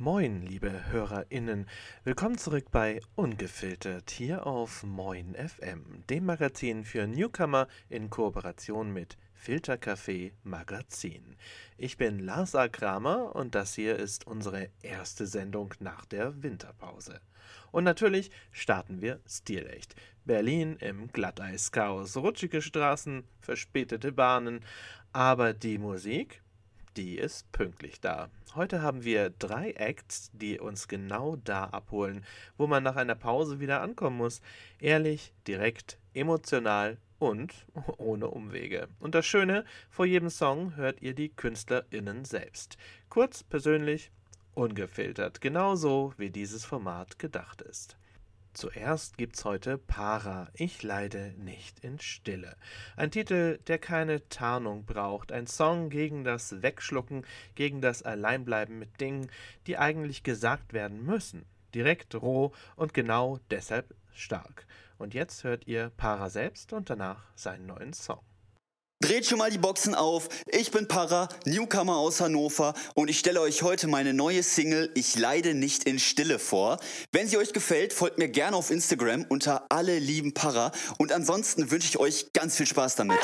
Moin, liebe HörerInnen. Willkommen zurück bei Ungefiltert hier auf Moin FM, dem Magazin für Newcomer in Kooperation mit Filtercafé Magazin. Ich bin Lars A. Kramer und das hier ist unsere erste Sendung nach der Winterpause. Und natürlich starten wir stilecht. Berlin im Glatteischaos, rutschige Straßen, verspätete Bahnen, aber die Musik, die ist pünktlich da. Heute haben wir 3 Acts, die uns genau da abholen, wo man nach einer Pause wieder ankommen muss. Ehrlich, direkt, emotional und ohne Umwege. Und das Schöne, vor jedem Song hört ihr die KünstlerInnen selbst. Kurz, persönlich, ungefiltert. Genauso wie dieses Format gedacht ist. Zuerst gibt's heute Para, ich leide nicht in Stille. Ein Titel, der keine Tarnung braucht. Ein Song gegen das Wegschlucken, gegen das Alleinbleiben mit Dingen, die eigentlich gesagt werden müssen. Direkt, roh und genau deshalb stark. Und jetzt hört ihr Para selbst und danach seinen neuen Song. Dreht schon mal die Boxen auf, ich bin Para, Newcomer aus Hannover und ich stelle euch heute meine neue Single Ich leide nicht in Stille vor. Wenn sie euch gefällt, folgt mir gerne auf Instagram unter alle lieben Para und ansonsten wünsche ich euch ganz viel Spaß damit.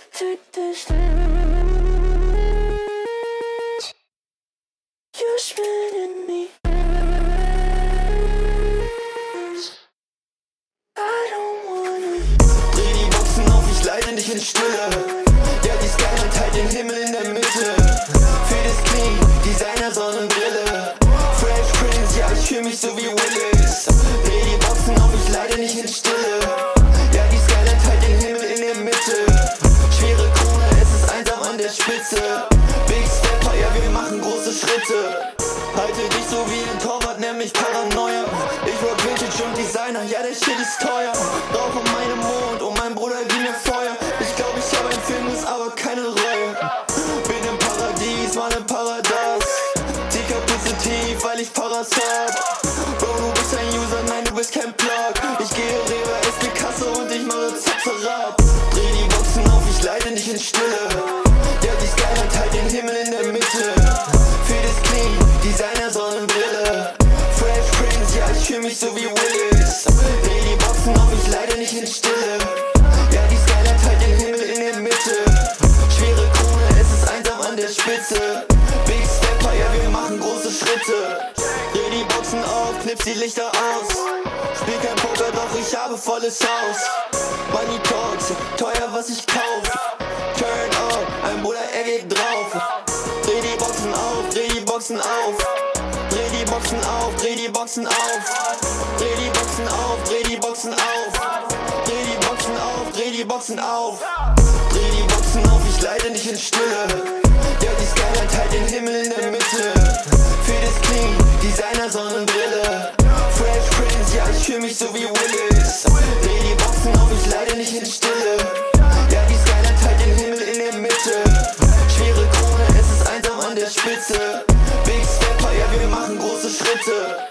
Dreh die Boxen auf, ich leide nicht in Stille. Ja, die Skyline teilt den Himmel in der Mitte. Vieles clean, Designer, Sonnenbrille. Fresh Prince, ja, ich fühl mich so wie Willis. Dreh die Boxen auf, ich leide nicht in Stille. Ja, die Skyline teilt den Himmel in der Mitte. Schwere Krone, es ist einsam an der Spitze. Big Stepper, ja, wir machen große Schritte. Halte dich so wie ein Torwart, nenn mich Paranoia. Ich rock Vintage und Designer, ja, der Shit ist teuer. Rauche meinen Mond und mein Bruder gibt mir Feuer. Ich glaub, ich hab ein Filmus, aber keine Reue. Bin im Paradies, mal im Paradas. Die Kapuze tief, weil ich Paras hab. Bro, du bist ein User, nein, du bist kein Plug. Ich gehe Rewe, esse die Kasse und ich mache Zapzerab. Dreh die Boxen auf, ich leide nicht in Stille. Ja, die Skyline teilt den Himmel in der Mitte. Vieles clean, Designer, Sonnenbrille. Fresh Prince, ja, ich fühl mich so wie Willis. Dreh die Boxen auf, ich leide nicht in Stille. Ja, die Skyline teilt den Himmel in der Mitte. Schwere Krone, es ist einsam an der Spitze. Big Stepper, ja, wir machen große Schritte. Dreh die Boxen auf, knips die Lichter aus. Spiel kein Poker, doch ich habe volles Haus. Money Talks, teuer was ich kauf. Turn up, ein Bruder, er geht drauf. Dreh die Boxen auf, dreh die Boxen auf. Dreh die Boxen auf, dreh die Boxen auf. Dreh die Boxen auf, dreh die Boxen auf. Dreh die Boxen auf, dreh die Boxen auf. Dreh die Boxen auf, ich leide nicht in Stille. Ja, die Skyline teilt den Himmel in der Mitte. Vieles clean, Designer, Sonnenbrille. Fresh Prince, ja, ich fühl mich so wie Willis. Dreh die Boxen auf, ich leide nicht in Stille. Ja, die Skyline teilt den Himmel in der Mitte. Schwere Krone, es ist einsam an der Spitze. Big Stepper, ja, wir machen große Schritte.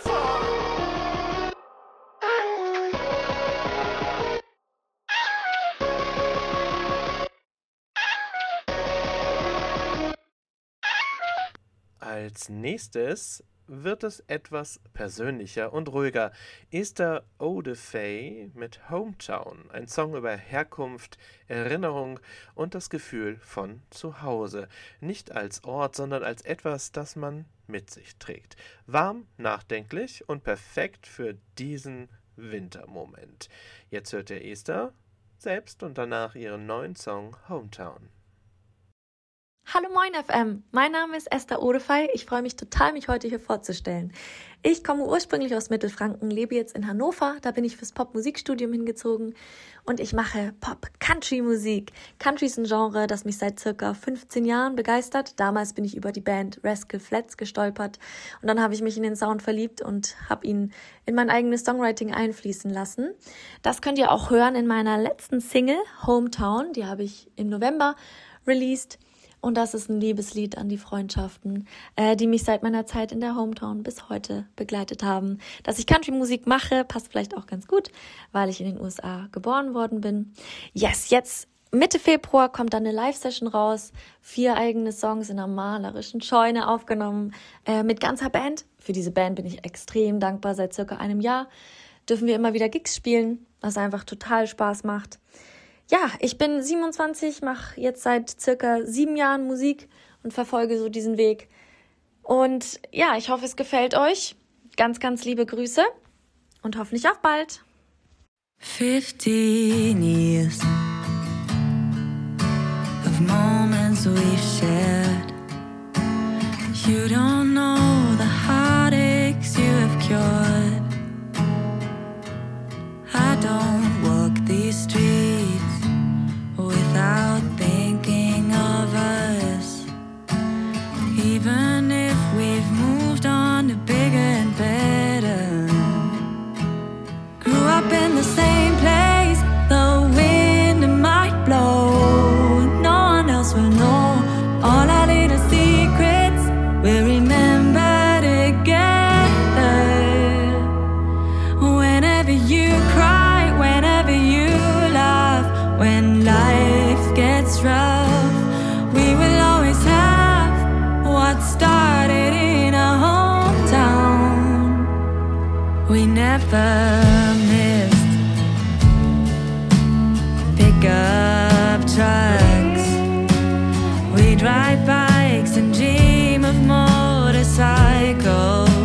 Als nächstes wird es etwas persönlicher und ruhiger. Esther O'Defay mit Hometown, ein Song über Herkunft, Erinnerung und das Gefühl von Zuhause. Nicht als Ort, sondern als etwas, das man mit sich trägt. Warm, nachdenklich und perfekt für diesen Wintermoment. Jetzt hört ihr Esther selbst und danach ihren neuen Song Hometown. Hallo Moin FM, mein Name ist Esther O'Defay. Ich freue mich total, mich heute hier vorzustellen. Ich komme ursprünglich aus Mittelfranken, lebe jetzt in Hannover. Da bin ich fürs Pop-Musikstudium hingezogen und ich mache Pop-Country-Musik. Country ist ein Genre, das mich seit circa 15 Jahren begeistert. Damals bin ich über die Band Rascal Flatts gestolpert und dann habe ich mich in den Sound verliebt und habe ihn in mein eigenes Songwriting einfließen lassen. Das könnt ihr auch hören in meiner letzten Single, Hometown. Die habe ich im November released. Und das ist ein Liebeslied an die Freundschaften, die mich seit meiner Zeit in der Hometown bis heute begleitet haben. Dass ich Country-Musik mache, passt vielleicht auch ganz gut, weil ich in den USA geboren worden bin. Yes, jetzt Mitte Februar kommt dann eine Live-Session raus. 4 eigene Songs in einer malerischen Scheune aufgenommen mit ganzer Band. Für diese Band bin ich extrem dankbar. Seit circa einem Jahr dürfen wir immer wieder Gigs spielen, was einfach total Spaß macht. Ja, ich bin 27, mache jetzt seit circa 7 Jahren Musik und verfolge so diesen Weg. Und ja, ich hoffe, es gefällt euch. Ganz, ganz liebe Grüße und hoffentlich auf bald. 15 years of moments we've shared. You don't know the heartaches you have cured. I don't walk these streets without thinking of us. Even if we've moved on to bigger and better. Grew up in the same place, the wind might blow. No one else will know all our little secrets. We'll remember together. Whenever you cry, whenever you laugh, when life gets rough, we will always have what started in our hometown. We never missed pickup trucks. We'd ride bikes and dream of motorcycles.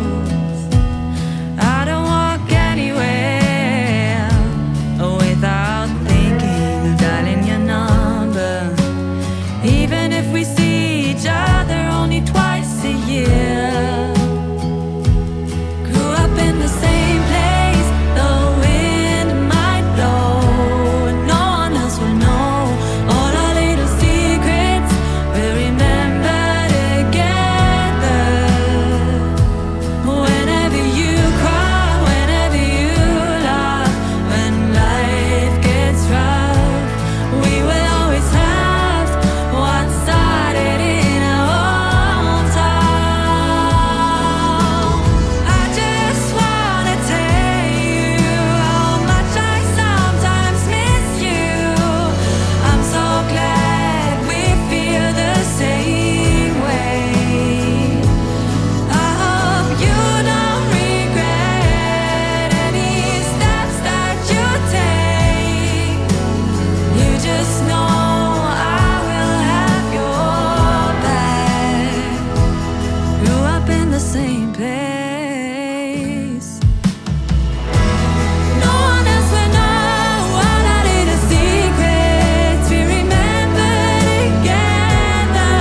I don't walk anywhere without thinking of dialing your number. Even if we see each other only twice a year. Grew up in the same place, the wind might blow. No one else will know all our little secrets. We'll remember together. Whenever you cry, whenever you laugh, when life gets rough, we will always have what started in our hometown. I just wanna tell you how much I sometimes miss you. I'm so glad we feel the same way. I hope you don't regret any steps that you take. You just know I will have your back. Grew up in the same place. No one else will know all our little secrets. We remember together.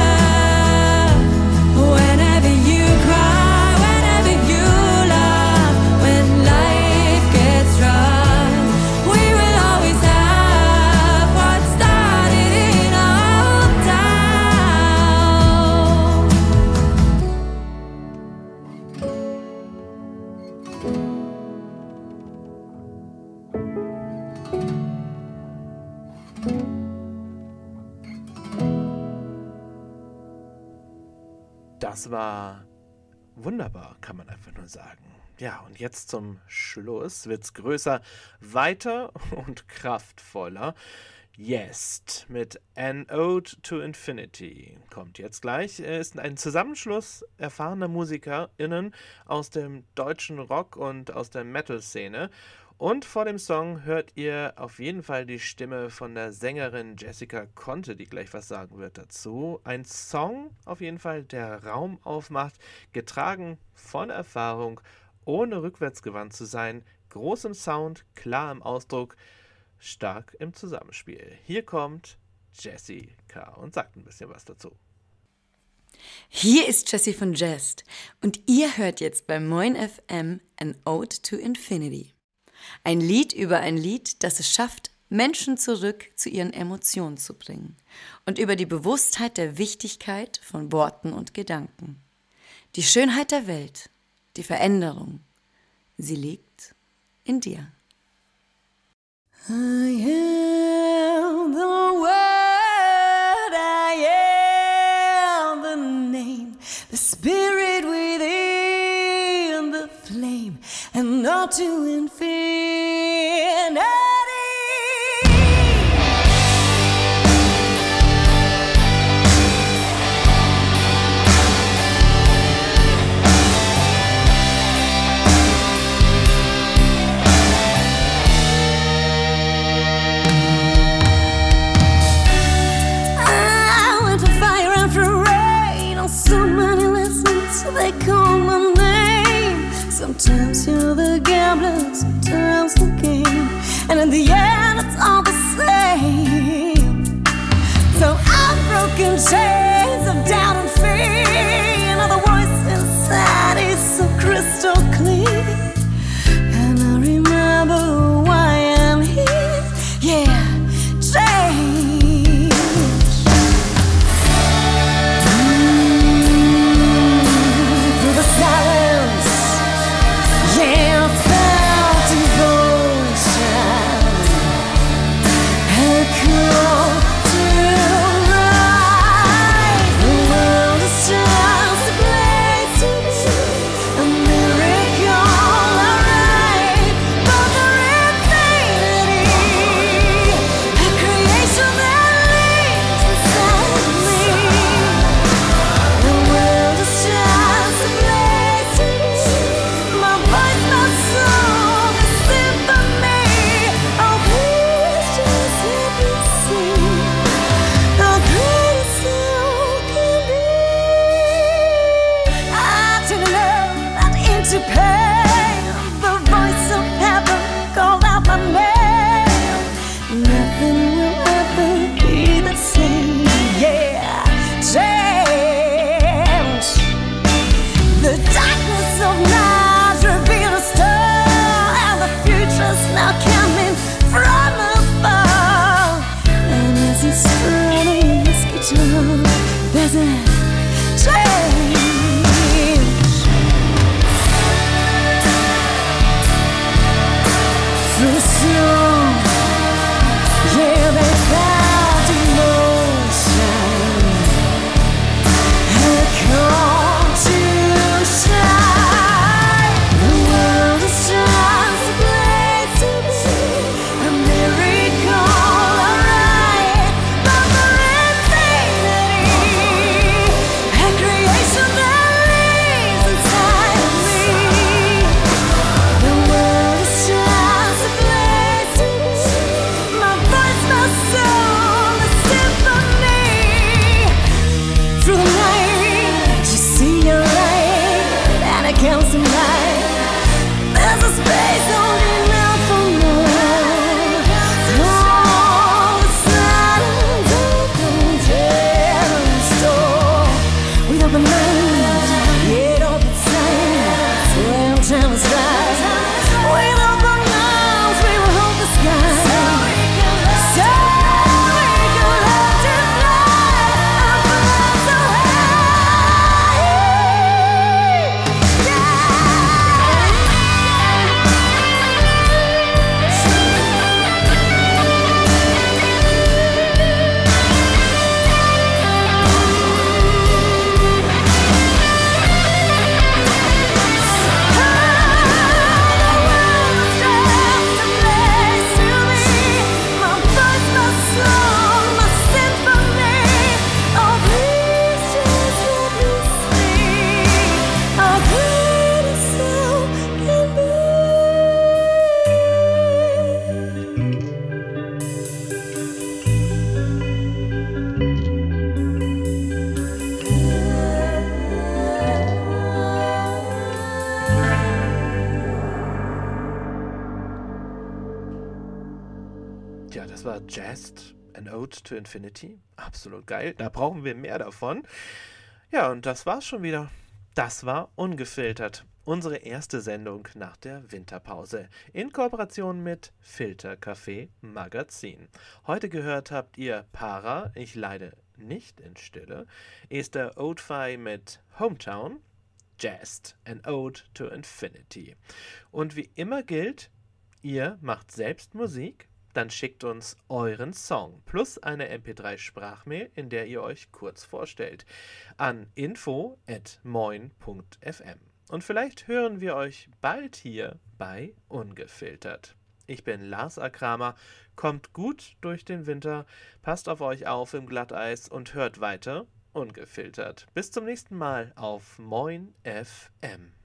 Whenever you cry, whenever you laugh, when life gets rough, we will always have what started in our hometown. Das war wunderbar, kann man einfach nur sagen. Ja, und jetzt zum Schluss wird's größer, weiter und kraftvoller. Yes, mit An Ode to Infinity kommt jetzt gleich. Ist ein Zusammenschluss erfahrener MusikerInnen aus dem deutschen Rock und aus der Metal-Szene. Und vor dem Song hört ihr auf jeden Fall die Stimme von der Sängerin Jessica Conte, die gleich was sagen wird dazu. Ein Song auf jeden Fall, der Raum aufmacht, getragen von Erfahrung, ohne rückwärtsgewandt zu sein, groß im Sound, klar im Ausdruck, stark im Zusammenspiel. Hier kommt Jessica und sagt ein bisschen was dazu. Hier ist Jessie von Jest und ihr hört jetzt bei Moin FM An Ode to Infinity. Ein Lied über ein Lied, das es schafft, Menschen zurück zu ihren Emotionen zu bringen und über die Bewusstheit der Wichtigkeit von Worten und Gedanken. Die Schönheit der Welt, die Veränderung, sie liegt in dir. I am the word, I am the name, the spirit within the flame, and not to infinity. know my name. Sometimes you're the gambler, sometimes the game, and in the end it's all the same. So I've broken chains of doubt and fear. Now the voice inside is so crystal clear, and I remember why I'm here. Yeah, change. Through the silence, yeah, I felt devotion. I come to life. The world is just a place to be, a miracle, alright. But there is infinity, a creation that lives inside me. The world is just a place to be. My voice, my song, a symphony. Oh, please just let me see how great a soul can be. I turn love and into pain. The voice of heaven called out my name. Nothing will ever be the same. Yeah, change. The darkness of night revealed a star, and the future's now coming from above. And as he's strumming his guitar, there's a change. Through the snow, yeah, they felt emotion. I come to shine. The world is just a place to be, a miracle, alright. But there is infinity, a creation that lives inside of me. The world is just a place to be. My voice, my soul, a symphony. Through the night, you see your light, and it comes to light. There's a space only enough for more. All the silence opens and store. With open minds, yeah, don't be silent. Well, time is right. With open arms, we will hold the sky. So we can learn to fly and fly so high. Ja, das war Jazzed, An Ode to Infinity. Absolut geil. Da brauchen wir mehr davon. Ja, und das war's schon wieder. Das war Ungefiltert. Unsere erste Sendung nach der Winterpause. In Kooperation mit Filtercafé Magazin. Heute gehört habt ihr Para, ich leide nicht in Stille, Esther Oldfie mit Hometown, Jazzed, An Ode to Infinity. Und wie immer gilt, ihr macht selbst Musik, dann schickt uns euren Song plus eine MP3-Sprachmail, in der ihr euch kurz vorstellt, an info@moin.fm. Und vielleicht hören wir euch bald hier bei Ungefiltert. Ich bin Lars A. Kramer, kommt gut durch den Winter, passt auf euch auf im Glatteis und hört weiter Ungefiltert. Bis zum nächsten Mal auf Moin FM.